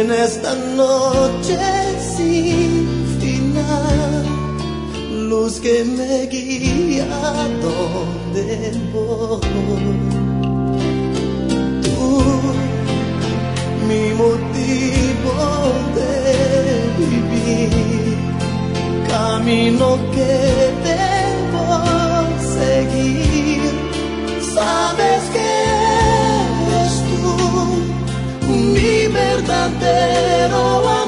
en esta noche sin final, luz que me guía donde voy. Tú, mi motivo de vivir, camino que debo seguir. Sabes que eres tú mi verdadero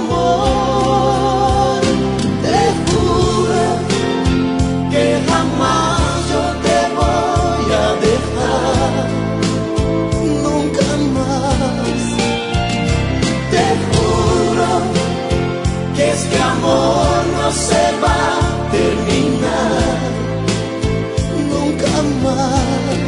amor. Te juro que jamás yo te voy a dejar, nunca más. Te juro que este amor no se va a terminar, nunca más.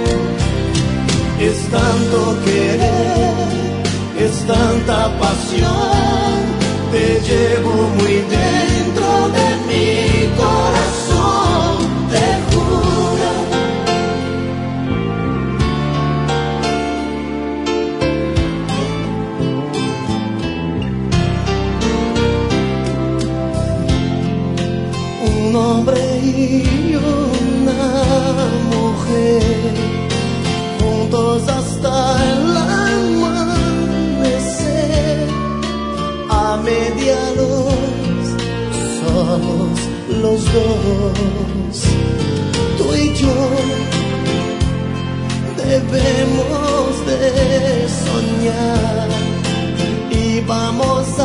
Es tanto querer, es tanta pasión, te llevo muy dentro de mi corazón, te juro. Un hombre y una mujer, juntos hasta el amanecer, a media luz, solos los dos. Tú y yo debemos de soñar y vamos a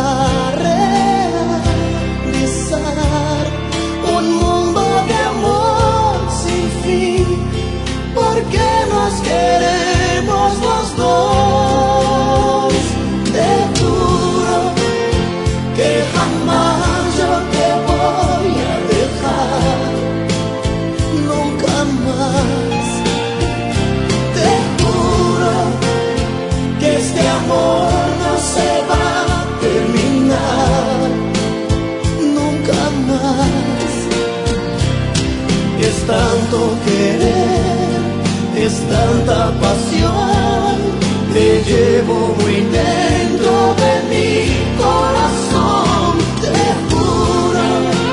realizar un mundo de amor sin fin, porque nos queremos los dos. Te juro que jamás yo te voy a dejar, nunca más. Te juro que este amor no se va a terminar, nunca más. Es tanto querer, es tanta pasión, te llevo muy dentro de mi corazón, te juro.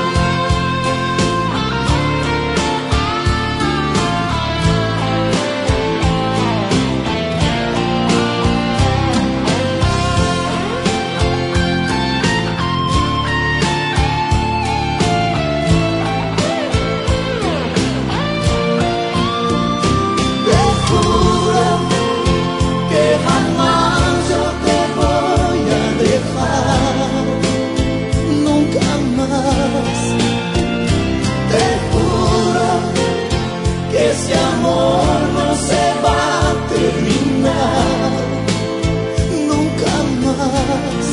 Ese amor no se va a terminar, nunca más.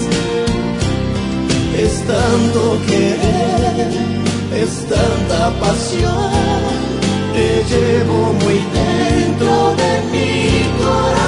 Es tanto querer, es tanta pasión, te llevo muy dentro de mi corazón.